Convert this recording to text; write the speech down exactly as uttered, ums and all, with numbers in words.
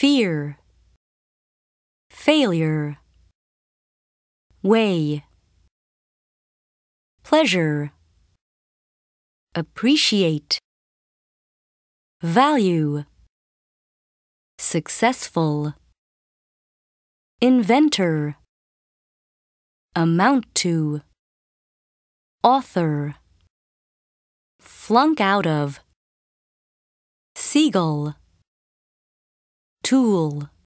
fear, failure, way, pleasure, appreciate, value, successful, inventor, amount to, author, flunk out of, seagull, tool.